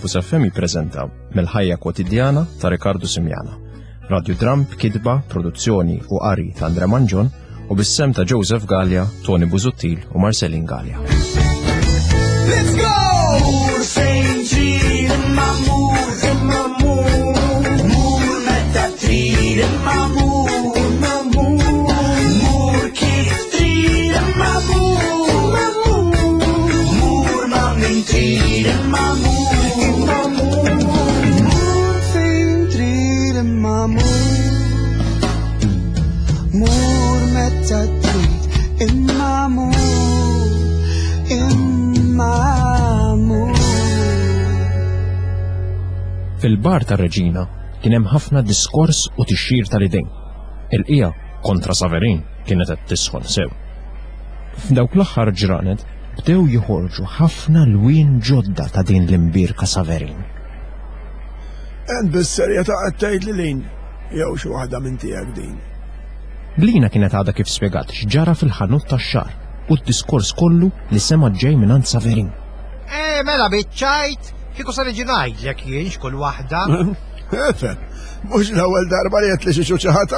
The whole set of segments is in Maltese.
Campus FM jippreżenta mill-ħajja kwotidjana ta' Ricardo Simjana. Radio Dram b'kitba, produzzjoni u qari ta' Andre Manġon u bis-sem ta' Joseph Gallia, Tony Buzuttil u Marcelin Gallia. Let's go! Mur fejn trid imma mur meta trid imma mur kif trid imma mur ma min trid imma mur fejn trid imma mur meta trid imma Fil-bar tar-Reġina kien hemm ħafna diskors u tixxir tal-idejn. Il-qija kontra Saverin kienet qed tisħon sew. F'dawk l-aħħar ġranet bdew joħorġu ħafna lwien ġodda ta' din l-imbirka Saverin. Ent bis-serjetà qed tgħid li lin jew xi waħda minn tiegħek din. Lina kienet għadha kif spjegat x'ġara fil-ħanut tax-xahar u d-diskors kollu li sema' ġej mingħand Saverin. Mela biċċajt, kieku sa niġi ngħidlek jien x'kull waħda. Mhux l-ewwel darba li qed li xi ċuċaħata?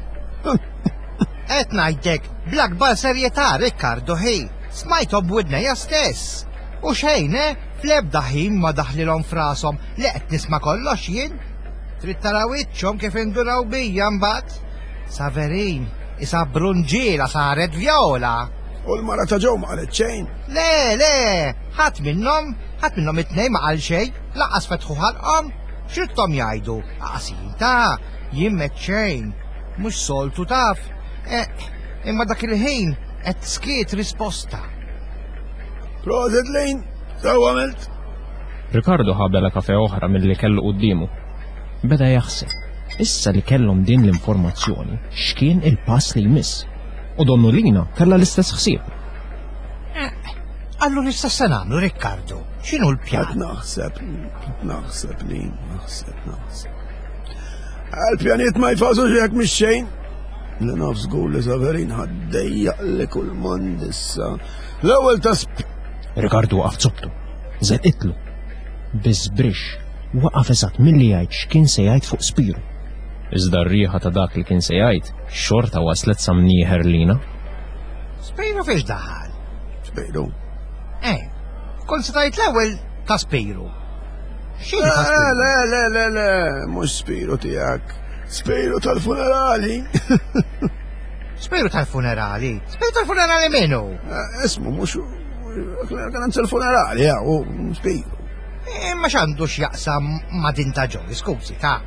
Qed ngħidlek bl-akbar serjetà Riccardo ħej, smajthom b'widnejja stess. U xejn fl-ebda ħin ma daħlilhom f'rashom li qed nisma' kollox jien. Trid tara wiċċhom kif indunaw bijja mbagħad. Saverin isa brunġiela saret vjola. U l-mara ta' ġew ma qalet xejn. Le, ħadd minnhom it-tnejn ma qal xejn, laqas fetħu ħalqhom. X'ridthom jgħidu? Qasita, jien m'għedt xejn, mhux soltu taf. Imma dak il-ħin qed skiet risposta. Proset lejn, sew għamilt? Ricardo ħabela kafe oħra milli kellu qudiemu. Beda jaħseb, issa li kellhom din l-informazzjoni, x'kien il-pass li jmiss. U Donnolina kellha l-istess ħsieb. Allura issa se nagħmlu Riccardo, x'inhu l-pjan? Naħseb. Għal-pjaniet ma jfawżux jekk mix-xejn. Li naf żgur li Saverin ħaddejjaq li kull mond issa. L-ewwel ta' Ricardo waqaf tzobtu, żedqitlu. Biżbrix waqaf eżatt milli jgħid x'kien se jgħid fuq Spiru. Iżda r-rieħa ta' dak li kien se jgħid xorta waslet sa mnieħer lina. Spiru fiex daħal? Spiru? Kont se tgħid l-ewwel ta' Spiru. X'inhi ta' Spiru? Le, mhux Spiru tiegħek. Spiru tal-funerali. Spiru tal-funerali? Spiru tal-funerali minnu? Ismu mhux kananza l-funerali, u Spiru. Imma x'għandu x'jaqsam ma' din ta' ġoli, skużi ta'.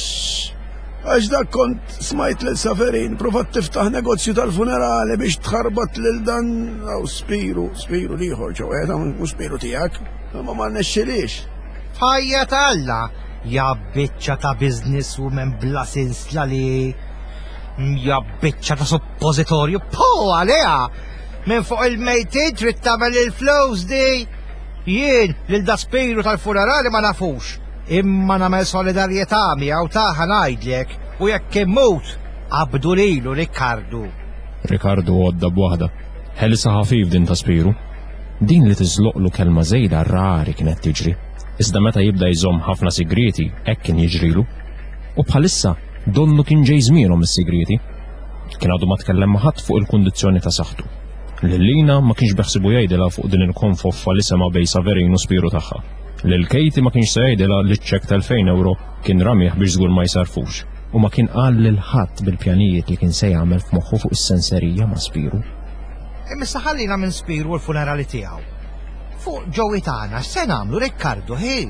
Għax dak kont smajt lil Saverin provat tiftaħ negozju tal-funerali biex tħarbat lil dan Spiru liħor ġeweta mhux Spiru tiegħek, ma ma nnexxilix. Ħajja t'Alla, ja biċċa ta' businesswoman bla sinsla li ja biċċa ta' suppożitorju po għaliha. Minn fuq il-mejtin trid tagħmel il-flows di. Jien lil da Spiru tal-funerali ma nafux. Imma nagħmel solidarjetà miegħu taħa ngħidlek u jekk immut qabdu lilu Riccardo. Ricardo għodda b'waħda. Ħelisa ħafif din ta' Spiru. Din li tiżloqlu kelma żejda rari kienet tiġri. Iżda meta jibda jżomm ħafna sigreti hekk kien jiġrilu. U bħalissa donnu kien ġej żmienhom is-sigreti. Kien għadu ma tkellem ma' ħadd fuq il-kundizzjoni ta' saħħtu. Lillina ma kienx beħsibu jgħidilha fuq din il-konfoffa li sema' bej Saverin u Spiru tagħha. Lil Katie ma kienx se jgħidilha li ċ-ċekk tal-2,000 kien ramieħ biex żgur ma jsarfux. U ma kien qal lil ħadd bil-pjanijiet li kien se jagħmel f'moħħu fuq is-senserija ma' Spiru. Imma ħallina minn Spiru u l-funerali tiegħu. Fuq ġewwi tagħna x'se nagħmlu Riccardo ħej?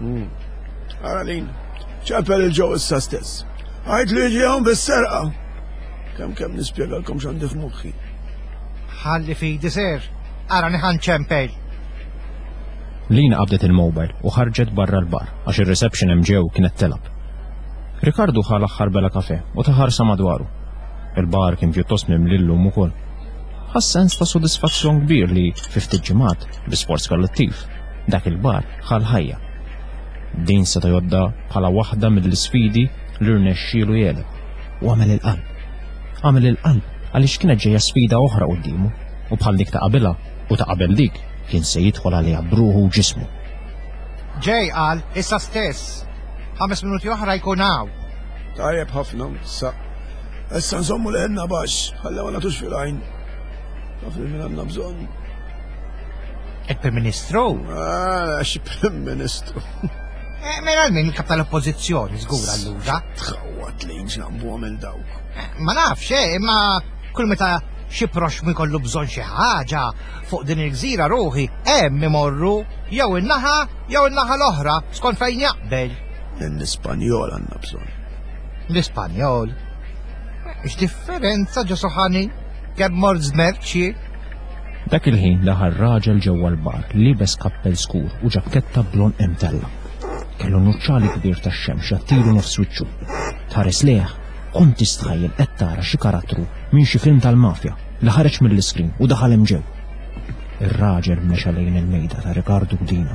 Aralin, ċempel il-ġew issa stess. Għajt li ġi hawn bis-serqa. Kemm nispjegalkom x'għandi f'moħħi. Ħalli fidi ser, ara neħan ċempel. Lina qabdet il-mobile u ħarġet barra l-bar għax ir-reception hemm ġew kienet telab. Ricardo ħal aħħar bela kafe u taħarsa madwaru. Il-bar kien pjuttost mimlillum ukoll. Ħass sens ta' sodisfazzjon kbir li fi ftit ġimgħat bi-sports kollettiv dak il-bar ħal ħajja. Din se jodda bħala waħda mill-isfidi li rnexxielu jeleb u għamel il-qalb. Għamel il-qalb għaliex kienet ġejja sfida oħra qudiemu u bħal dik ta' qabilha u ta' qabel dik kien se jidħol għaliha bruħu u ġismu. Ġej qal, issa stess. 5 minuti oħra jkun hawn. Tajjeb ħafna, issa nżommu leħenna baxx, ħalli ma nagħtux fil-għajn. Taf li min għandna bżonn. Il-Prim Ministru? Xi Prim Ministru. Mela min il-kap tal-oppożizzjoni żgur allura. Tħawwat li nġambu għamil dawk. Ma nafx, imma kull meta xi proxmu jkollu bżonn xi ħaġa fuq din il-gżira ruħi hemm imorru jew in-naħa jew in-naħa l-oħra skont fejn jaqbel. L-Ispanjol għandna bżonn. L-Ispanjol? X'differenza ġo soħani kemm mort żmerċi? Dak il-ħin daħal raġel ġewwa l-bar libes kappell skur u ġakketta blon imtella. Kellu nuċċali kbir tax-xemx jattilu nofs wiċċu. Tħares leħ, kont tistħajjel qed tara xi karattru minn xi film tal-mafja li ħareġ mill-iskrin u daħal hemm ġew. Ir-raġel mexa lejn il-mejda ta' Ricardo Gdina.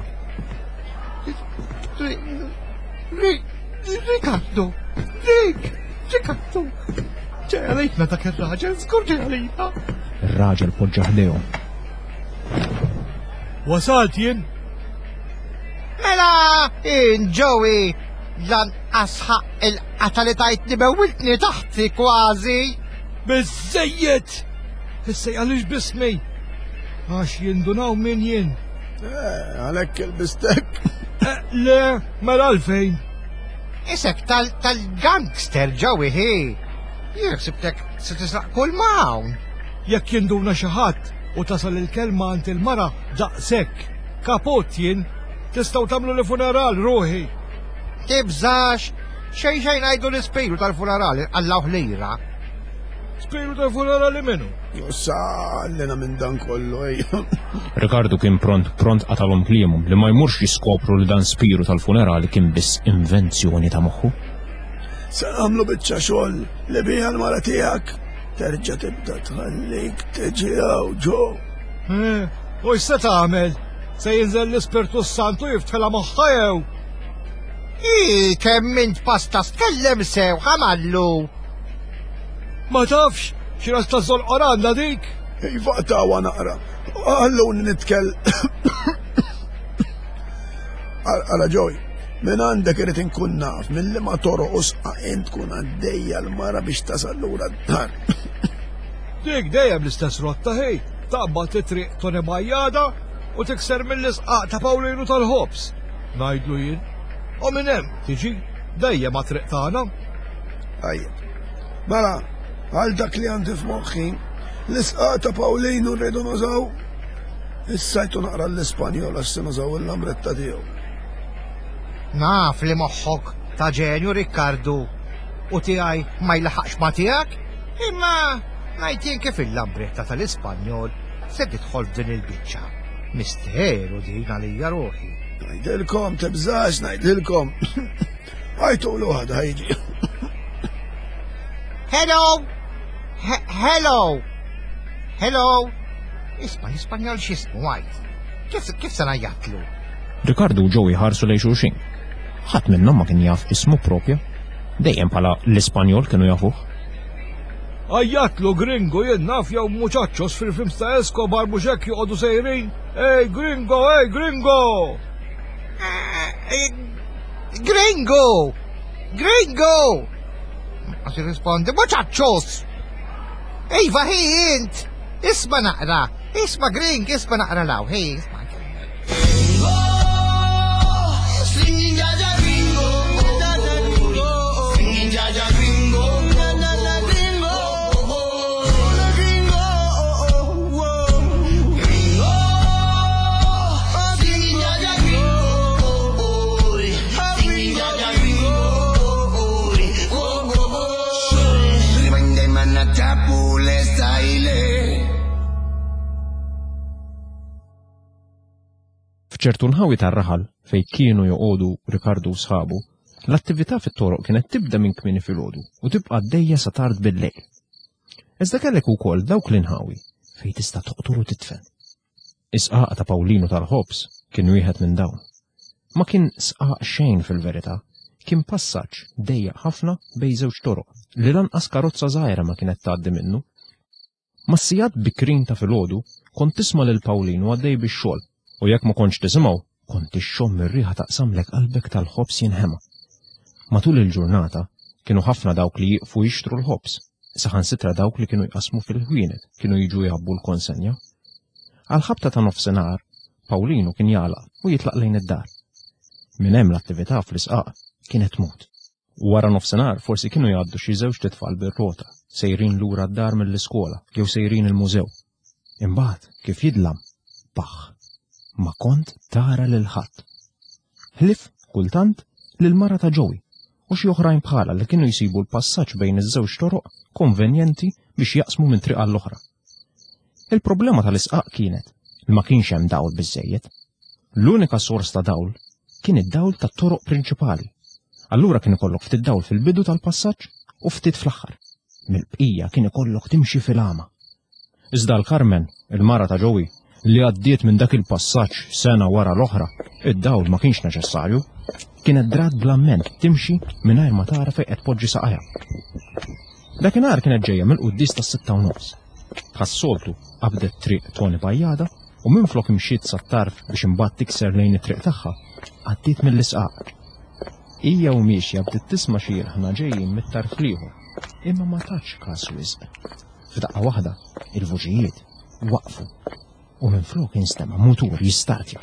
Ricardo! Ricardo! ġej għalejna dak ir-raġel, żgur ġej għalejna. Ir-raġel poġġa ħdejhom. Wasalt jien? Mela, Joey, dan asħaq il-qatalitajt li bewiltni taħti kważi. Biżejjed! Issa għalix bismi. Għax jindunaw min jien. Għalek il-bistek. Le, mela għalfejn. Isek tal-gangster, Joey, hi. Jirsibtek se tisraq kull mawn. Jekk jinduna xi ħadd u tasal il-kelma għand il-mara daqshekk, kapot jien, tistgħu tagħmlu li funeral ruħi. Tibżax, xejn ngħidu l-ispejru tal-funerali Allahu lejra. Spejru tal-funerali minnu? Sallina minn dan kollu, Ricardo kien pront qatalhom kliemhom li ma jmurx jiskopru li dan spiru tal-funerali kien biss invenzjoni ta' moħħu. Se nagħmlu biċċa xogħol li biha l-mara tiegħek terġa' tibda tħallik tiġi hawn ġo. U x'se tagħmel? Se jinżel l-Ispirtu Santu jiftħilha moħħha jew? Kemm int pasta tkellem sew ħamallu. Ma tafx, xi ras ta' żolqoranda dik? Iva tawa naqra. Għalluni nitkell. Għala ġoj, minn għandek irid inkun naf, mill-li ma toroqos int tkun għaddejja l-mara biex tasal lura d-dar. Dik dejjem l-istess rotta ħej, taqbad titriq Toni Majjada u tikser mill-isqaq ta' Pawlinu tal-ħobs. Ngħidlu jien, u minn hemm tiġi dejjem ma triq tagħna. Tajjeb. Mela, għal dak li għandi f'moħħi, l-isqaq ta' Pawlinu rridu nużaw, issajtu naqra l-Ispanjol għax se nużaw il-lambretta tiegħu. Naf li moħħok ta' ġenju Riccardo u tiegħi ma jlaħaqx ma tiegħek, imma ngħid kif il-lambretta tal-Ispanjol se tidħol f'din il-biċċa. Misteru din għalija ruħi. Ngħidilkom tibżax ngħidilkom. Ħajtu l-waħda ħajġi. Hello! Hello! Isma' l-Ispanjol x'ismu għajt? Kif se ngħajjatlu? Ricardo u Joey ħarsu lejn xulxin. Ħadd minnhom ma kien jaf ismu propju. Dejjem bħala l-Ispanjol kienu jafuh. Għajjatlu gringo jien naf jew muċaċċos fil-films ta' Escobar mhux hekk joqogħdu sejrin. Ej gringo, ej gringo! Gringo! Gringo! Għax jirrispondi, muċaċċos! Ejva, int! Isma' naqra! Isma' gring, isma' naqra law, isma' ċertu nħawi tar-raħal fejn kienu joqogħdu Ricardo u sħabu, l-attività fit-toroq kienet tibda minn kmieni filgħodu u tibqa' għaddejja sa tard bil-lejl. Iżda kellek ukoll dawk l-inħawi fejn tista' toqtol u titfen. Isqaq ta' Pawlinu tal-ħobs kien wieħed minn dawn. Ma kien sqaq xejn fil-verità, kien passaġġ dejjaq ħafna bejn żewġ toroq li lanqas karozza żgħira ma kienet tgħaddi minnu. Mas-sigħat bikrin ta' filgħodu kont tisma' lil Pawlinu għaddej bix-xogħol u jekk ma kontx tisimgħu kont ixxomm ir-riħa taqsamlek qalbek tal-ħobs jinħema. Matul il-ġurnata kienu ħafna dawk li jiqfu jixtru l-ħobs, saħansitra dawk li kienu jqasmu fil-ħwienet kienu jiġu jgħabbu l-konsenja. Għal-ħabta ta' nofsinhar, Pawlino kien jagħlaq u jitlaq lejn id-dar. Minn hemm l-attività fl-isqaq kienet tmut. Wara nofsinhar forsi kienu jgħaddu xi żewġ titfal bir-rota, sejrin lura d-dar mill-iskola jew sejrin il-mużew. Imbagħad kif jidlam, paħ, ma kont tara lil ħadd. Ħlif kultant lill-mara ta' Joey u xi oħrajn bħala li kienu jsibu l-passaġġ bejn iż-żewġ toroq konvenjenti biex jaqsmu minn triq għall-oħra. Il-problema tal-isqaq kienet li ma kienx hemm dawl biżżejjed. L-unika sors ta' dawl kien id-dawl tat-toroq prinċipali. Allura kien ikollok ftit dawl fil-bidu tal-passaġġ u ftit fl-aħħar. Mill-bqija kien ikollok timxi fil-għama. Iżda l-Carmen, il-mara ta' Joey, li għaddiet minn dak il-passaġġ sena wara l-oħra, id-dawl ma kienx neċessarju. Kienet drat bl-amment timxi mingħajr ma tara fejn qed tpoġġi saqajja. Dakinhar kienet ġejja mill-qudies tas-6:30. Bħas-soltu qabdet triq Toni Bajjada u minflok imxiet sat-tarf biex imbagħad tikser lejn it-triq tagħha, għaddiet mill-isqaq. Hija u miexja bdiet tisma' xi ħna ġejjin mit-tarf ieħor, imma ma tatx każ wisq. F'daqqa waħda il-vuġijiet waqfu u minflok instema' mutur jistartja.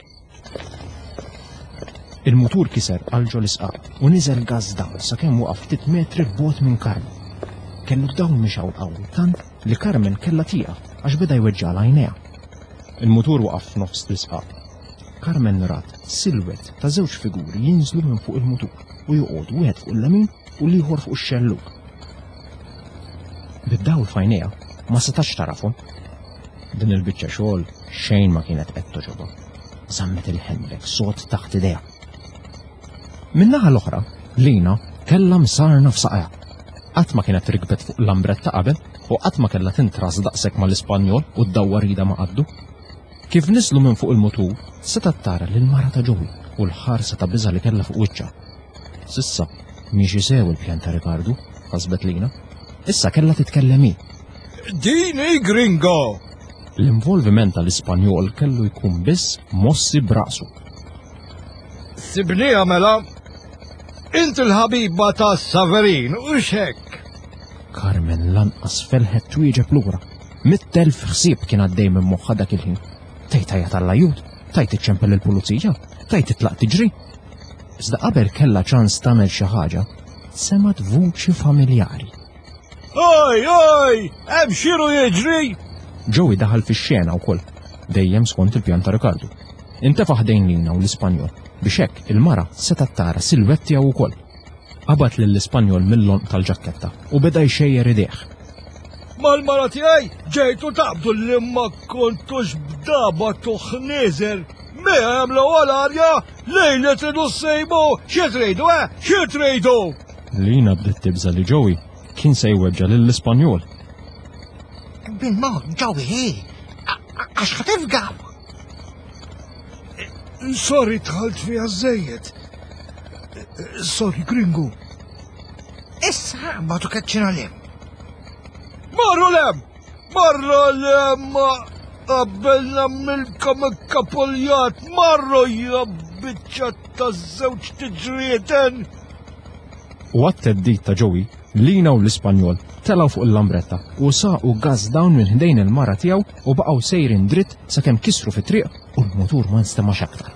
Il-mutur kiser għalġo l-isqaq u niżel gaż dawl sakemm waqaf ftit metri b'bogħod minn Carmen. Kellu dawn mixaw qawwi tant li Carmen kellha tieqa għax beda jweġġa' għajnejha. Il-mutur waqaf f'nofs l-isqaq. Carmen rat silwet ta' żewġ figuri jinżlu minn fuq il-mutur u joqgħodu wieħed fuq il-lemin u l-ieħor fuq ix-xellug. Bid-dawl f'għajnejha ma setax tarafhom. Din il-biċċa xogħol xejn ma kienet qed toġobha. Żammet il-ħendek sod taħt idejha. Min-naħa l-oħra, Lina kellha msarna f'saqajha. Qatt ma kienet rikbet fuq l-ambrett ta' qabel u qatt ma kellha tintras daqshekk mal-Ispanjol u d-dawwarida ma qaddu. Kif nislu minn fuq il-mutur, setat tara lill-mara ta' Joey u l-ħarsa ta' biża li kellha fuq wiċċha. S'issa mhix isew il-pjan ta' Ricardo, ħasbet Lina. Issa kellha titkellem hi. Din hi gringo! L-involviment tal-Ispanjol kellu jkun biss mossi braqsu. Sibnija mela, inti l-ħabiba ta' Saverin u x'hekk. Carmen lanqas felħet twieġeb lura. 100,000 ħsieb kien għaddej minn moħħha dak il-ħin. Tajt ħajja tal-lajut, tajt iċċempel il-pulizija, tajt titlaq tiġri. Iżda qabel kellha ċans tagħmel xi ħaġa, semat vuċi familjari. Oj, hemm xiru jiġri! Joey daħal fix-xena wkoll, dejjem skont il-pjan ta' Ricardo. Intefaħ dejn Lina u l-Ispanjol biex hekk il-mara setat tara silwetti hawn ukoll. Qabad lill-Ispanjol mill-lonq tal-ġakketta u beda jxejjer idejh. Mal-mara tiegħi ġejtu taqbdu li ma kontux b'daba tuħnieżer. Meha jagħmlu għal-arja lejla tridu ssejbu xi tridu, xi tridu! Lina bdiet tibża li Joey kien se jweġġa lill-Ispanjol. Bil-mod, Joey, għax ħatifgaw. Sorry tħalt fiha żejjed. Sorry, gringo. Issa batu kaċċina lem. Marru lem! Marru lem! Qabbelna milkom il-kapoljat! Marru ja biċċa ta' żewġ tiġrieten! U għat-teddit ta' Joey, Lina u l-Ispanjol telaw fuq l-lambretta u saqu gaz dawn minn ħdejn il-mara tiegħu u baqgħu sejrin dritt sakemm kisru fit-triq u l-mutur ma nstemax aktar.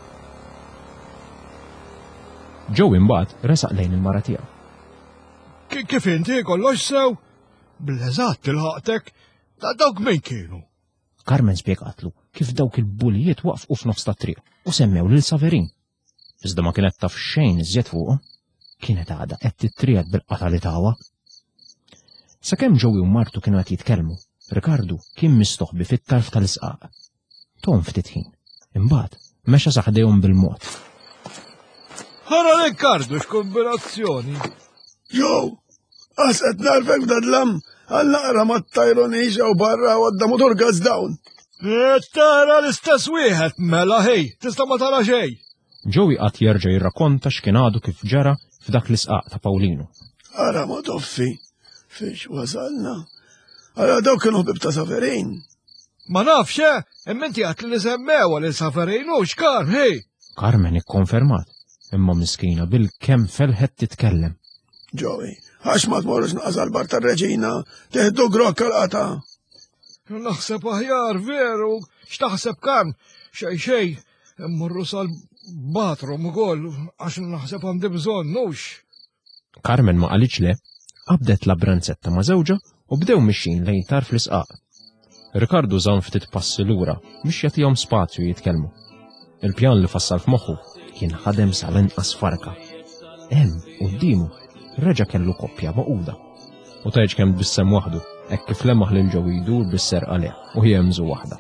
Joey imbagħad resaq lejn il-mara tiegħu. Kif inti kollox sew? Bil-eżatt il-ħaqtek ta' dawk min kienu. Carmen spjegatlu kif dawk il-bulijiet waqfqu f'nofs tat-triq u semmew lil Saverin. Iżda ma kienet taf xejn iżjed fuqhom. Kienet għada qed titried bil-qata li tawa. Sakemm Joey u martu kienu qed jitkellmu, Ricardo kien mistoħbi fit-tarf tal-isqaq. Tom ftit ħin, imbagħad mexa saħdejhom bil-mod. Ħara Ricardo x'kombinazzjoni. Jow, qed narfek dadlam għal naqra ma t-tajronix u barra u għadda motor gaz dawn. Tara l-istess wieħed mela ħej, tista' ma tara xejn. Joey qatt jerġa' jirrakkonta x'kien għadu kif ġara f'dak l-isqaq ta' Pawlino. Ara ma toffi, fiex wasalna. Ara dawk kienu ħbib ta' Saverin. Ma nafx, imma inti għat li semmewa li Saverin u xkar, hej. Carmen ikkonfermat, imma miskina bil-kemm felħet titkellem. Joey, għax ma tmorrux naqsal bar tar-Reġina, teħdu grok għal-qata. Naħseb aħjar veru, x'taħseb kan? Xej, immorru sal-bathroom ukoll għax naħseb għandi bżonn nux. Carmen ma qalitx le, qabdet la branzetta ma' żewġa u bdew mixin lejn tar fl-isqaq. Ricardo żamm ftit passi lura biex jagħtihom spazju jitkellmu. Il-pjan li fassal f'moħħu kien ħadem sal-inqas farka. Hemm qudiemu reġa' kellu koppja maquda. U tgħidx kemm bissem waħdu, hekk kif lemaħ lil ġew jdur bis-serqa leh u hija mżu waħda.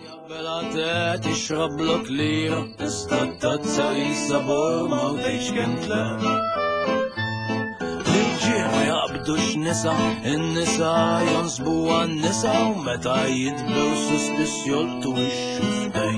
Jaqbdux nisa, in-nisa jonsbu għan-nisa u meta jitbew suspis joltu x-xuftej.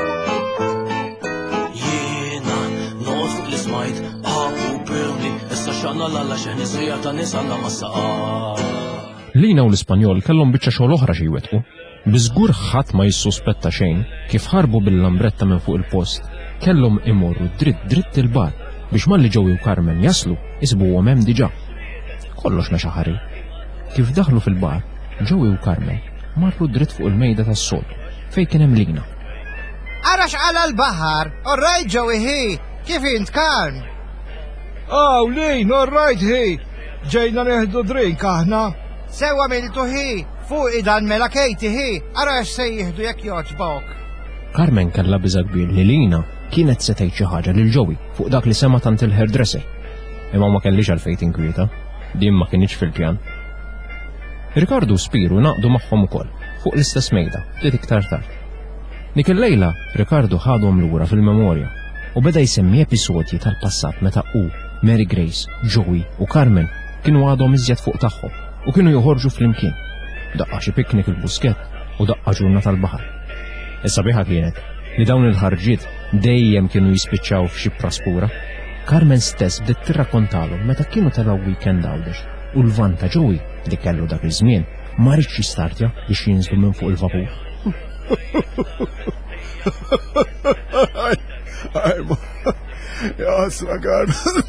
Jiena noqgħod fuq l-ismajt ħabu birni, issa x'għandna l-alla xeħni srija ta' nisa għandna mas-saqar. Lina u l-Ispanjol kellhom biċċa xogħol oħra xi jwettqu. Biżgur ħadd ma jissuspetta xejn kif ħarbu bil-lambretta minn fuq il-post. Kellhom imorru dritt il-bar biex malli Joey u Carmen jaslu isbuhom hemm diġà. Kollox mexa ħari. Kif daħlu fil-bar, Joey u Carmen marru dritt fuq il-mejda tas-sol fejn kien hemm Lina. Ara x'qala l-baħar, orrajt Joey hi, kif int Carm? Lin, orrajt hi, ġejna neħdu drink aħna. Sewa miltu hi, fuq idan mela Katie hi, ara x'se jieħdu jekk joġbok. Carmen kellha biża' kbir li Lina kienet se tgħid xi ħaġa lil Joey fuq dak li sema tant il-hairdresser. Imma ma kellix għalfejn tinkwieta. Din ma kienx fil-pjan. Ricardo u Spiru naqdu magħhom ukoll fuq l-istess mejda, ftit iktar tard. Dik il-lejla Ricardo ħadhom lura fil-memorja u beda jsemmi episodji tal-passat meta hu, Mary Grace, Joey u Carmen kienu għadhom iżjed fuq tagħhom u kienu joħorġu flimkien. Daqqa xi piknik il-buskett u daqqa ġurna tal-baħar. Is-sabiħa kienet li dawn il-ħarġiet dejjem kienu jispiċċaw f'xi praspura. Carmen stess bdiet tirrakkontalhom meta kienu telgħu weekend għawdex u l-van ta' Joey li kellu dak iż-żmien ma rridx jistartja biex jinżlu minn fuq il-vapur. Jasra Carmen.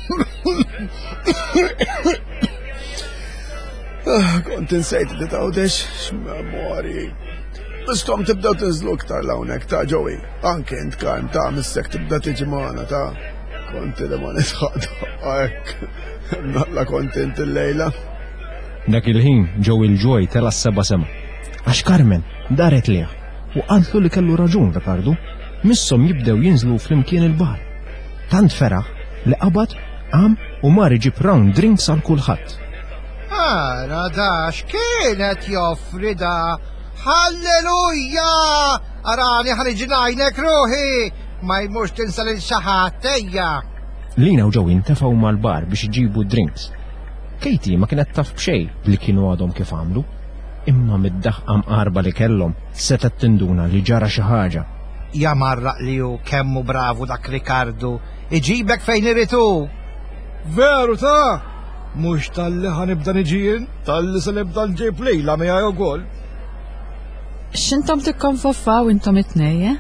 Kont insejt li tgħawdex x'memorji. Bistom tibdew tinżlu iktar l-hawnhekk ta' Joey. Anke int Carm ta' missek tibda tiġi magħna ta' konti li ma nitħadu għek, nalla kontent il-lejla. Dak il-ħin Joey il-ġoj tela s-seba sema. Għax Carmen daret liħ u għantlu li kellu raġun Ricardo, missom jibdew jinżlu flimkien il-bar. Tant feraħ li qabad għam u mar iġib round drinks għal kulħadd. Ara dax kienet joffri da. Halleluja! Arani ħaniġinajnek ruħi! Ma jmux tinsa l-xaħat tejja. Lina u Joey intefaw mal-bar biex iġibu drinks. Katie ma kienet taf b'xej li kienu għadhom kif għamlu, imma mid-daħqam qarba li kellhom setet tinduna li ġara xi ħaġa. Ja marraq li hu kemmu bravu dak Ricardo, iġibek fejn iritu. Veru ta' mhux tal-li ħanibda niġien, tal-li se nibda nġib lejla miegħi wkoll. X'intom tikkonfoffaw intom it-tnejn,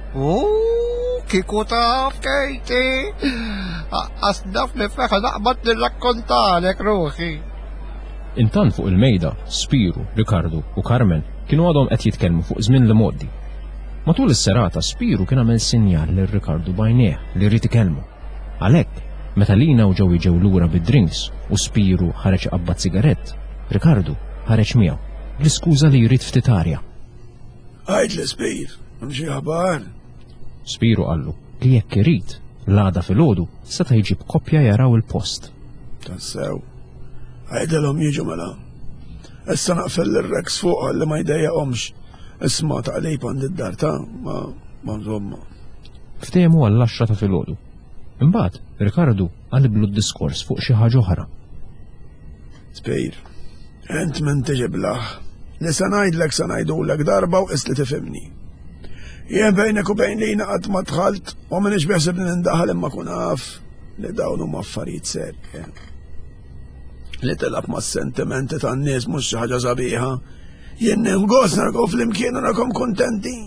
kiku taf, Katie. Asnaf nifeħa naqbad nirrakkontalek ruħi. Intant fuq il-mejda, Spiru, Ricardo u Carmen kienu għadhom qed jitkellmu fuq żmien li moddi. Matul is-serata Spiru kien għamel sinjal lil Ricardo bajnejh li rrid ikellmu. Għalhekk, meta Lina u Joey ġew lura bid-drinks u Spiru ħareġ qabbad sigarett, Ricardo ħareġ miegħu bl-iskuża li jrid ftit arja. Għajd li Spir, hemm xi ħabar. Spiru qallu li jekk irid l-għada filgħodu seta' jġib koppja jaraw il-post. Tassew, għajdilhom jiġu mela. Issa naqfel ir-reks fuq li ma jdejjaqhomx. Isma' taqlib għand id-dar ta' ma nżomma. Ftehmu għall-10 ta' filgħodu. Imbagħad Ricardo qaliblu d-diskors fuq xi ħaġa oħra. Spir, ent min tiġiblaħ. Nisa ngħidlek sa ngħidulek darba u isli tifhimni. Jien bejnek u bejn Lina qatt ma dħalt u minix beħseb li nindaħal imma kun naf li dawn huma affarijiet serji. Li tilab mas-sentimenti tan-nies mhux xi ħaġa sabiħa. Jien nieħu gost nargħu flimkien u narkom kuntenti.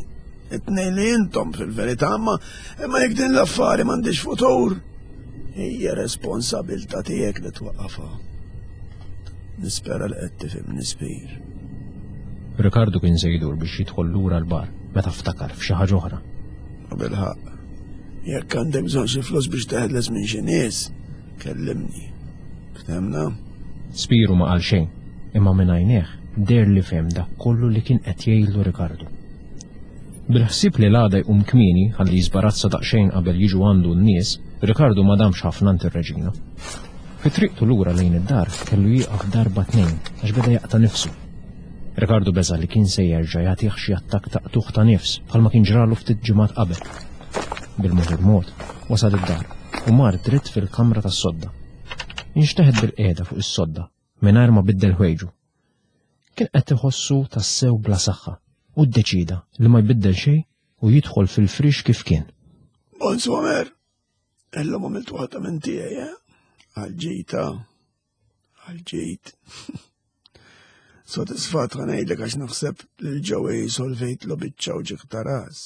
it-tnejn li intom fil-verità, imma jekk din l-affari m'għandix futur. Hija responsabilta tiegħek li twaqqafha. Nispera li qed tifhimni Spir. Rikardo kien se jdur biex jidħol lura l-bar meta ftakar f'xi ħaġa oħra. Bil-ħaq, jekk għandek bżonn xi flus biex teħles minn xi nies, kellimni. Ftemna? Spiru ma qal xejn, imma minn għajnejh der li fhem dak kollu li kien qed jgħidlu Rikardo. Bil-ħsieb li l-għada jqum kmieni ħalli jiżbarazza daqsxejn qabel jiġu għandu n-nies, Rikardo ma damx ħafna ant ir-reġina. Fi triqtu lura lejn id-dar kellu jieqaf darba tnejn għax beda jaqta' nifsu. Rikardo beża li kien se jerġa' jagħtih xi attakk taqtuħ ta' nifs bħalma kien ġralu ftit ġimgħat qabel. Bil-mod wasal id-dar u mar dritt fil-kamra tas-sodda. Inxteħed bil-qiegħda fuq is-sodda mingħajr ma biddel ħwejġu. Kien qed iħossu tassew bla saħħa u ddeċida li ma jbiddel xejn u jidħol fil-frix kif kien. Bonsomer, illum għamiltu ħadd minn tiegħi, għal-ġejta, għal-ġejt. Sodisfat ngħidlek għax naħseb li l-ġewwej solvejtlu biċċa u ġieħ ta' ras.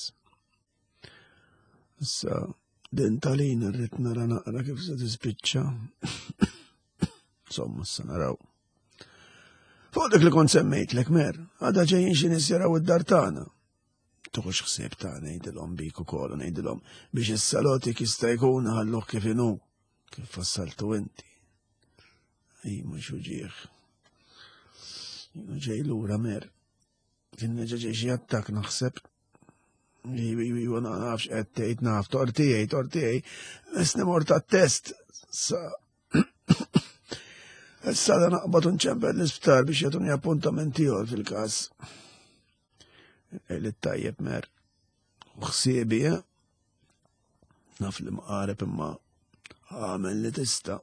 Issa din talina rrid nara naqra kif se tispiċċa. Insomma, issa naraw. Fuq dik li kont semmejtlek mer, għadha ġejjin xi nies jaraw id-dar tagħna. Tuħux ħsieb ta' ngħidilhom bik ukoll u ngħidilhom biex is-salotik jista' jkun ħalluh kif inhu, kif fassaltu inti. Ej mhux uġieħ. Ġej lura mer. Kien neġa' ġej xi attakk naħseb. Iwa nafx qed tgħid naf tortijaj. Nisni mort tat-test. Issa da naqbad unċemper l-isptar biex jagħtuni appuntamenti ieħor fil-każ. Li tajjeb mer. Ħsiebi, naf li mqareb imma għamel li tista'.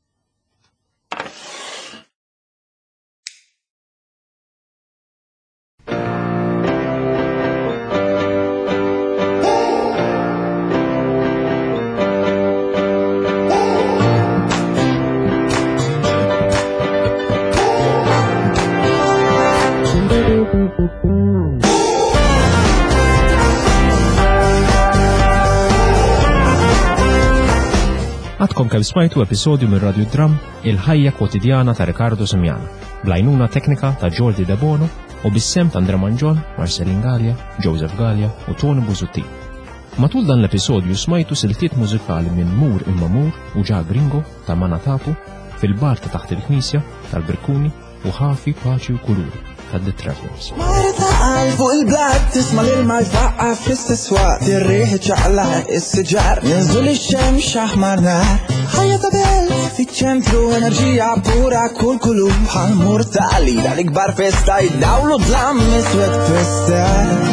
Għadkom kemm smajtu episodju minn Radio Dram il-ħajja kwotidjana ta' Rikardo Simjana, blajnuna teknika ta' Jordi De Bono u bis-sem ta' Andrea Manġol, Marcelin Gallia, Joseph Gallia u Tony Buzutti. Matul dan l-episodju smajtu siltiet mużikali minn Mur imma Mur u ġa Gringo ta' Manatapu, fil-bar ta' taħt il-Knisja tal-Birkuni u ħafi paċi u kuluri ta' The Travelers. Marta fuq il-blad tisma' l-ilma jfaqqa fl-istess waqt ir-riħ ċaqlaħ is-siġar jinżul ix-xemx aħmar nar. Ħajja ta' bel fiċ-ċentru enerġija pura kull kulur bħal murtali dal-ikbar festa jiddawlu dlam iswed festa.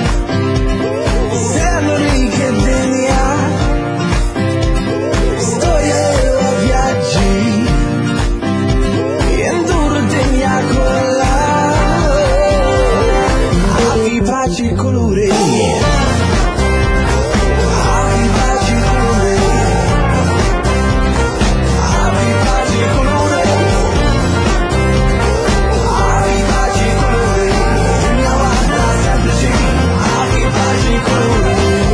Semmrik id-dinja storja u vjaġġi jindur id-dinja kollha paċi koluri. Happy paċi koluri. Happy paċi koluri. Happy paċi koluri. Dinja waħda sempliċi. Happy paċi koluri.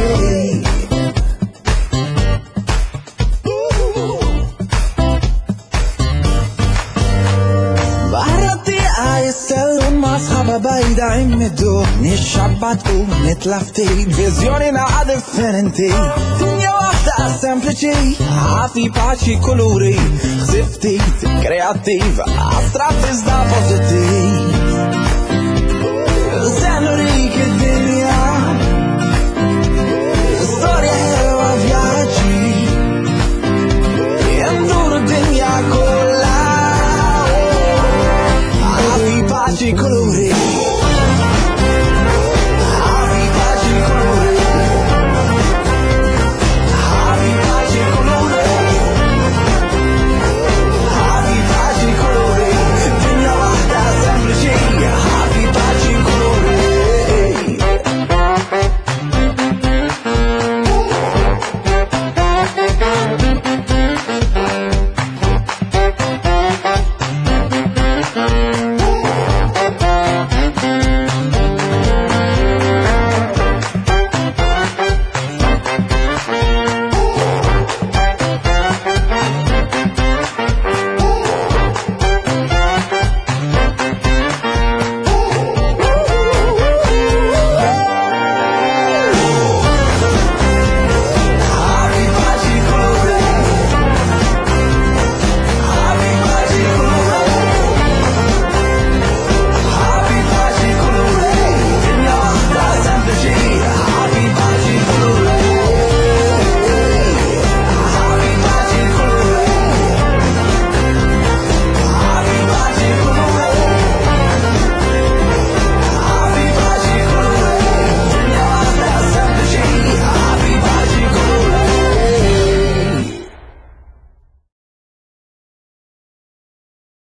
Barra tiqa jissellun ma sħaba bajda immiddu nixxabbat u nitlaftit vizjoni naqa differenti. Dinja waħda sempliċi, ħafi paċi kuluri, ħsiftit, kreativ, astrat iżda pozitiv. Sennurik id-dinja, storja ħelwa vjaġġi, jendur id-dinja kollha, ħafi paċi kuluri.